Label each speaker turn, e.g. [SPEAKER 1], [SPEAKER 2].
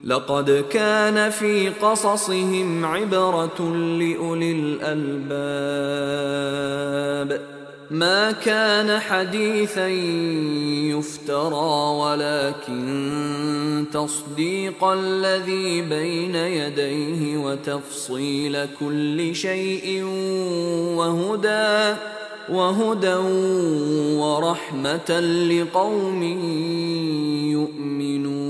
[SPEAKER 1] لقد كان في قصصهم عبرة لأولي الألباب. ما كان حديثا يفترى ولكن تصديق الذي بين يديه وتفصيل كل شيء وهدى ورحمة لقوم يؤمنون.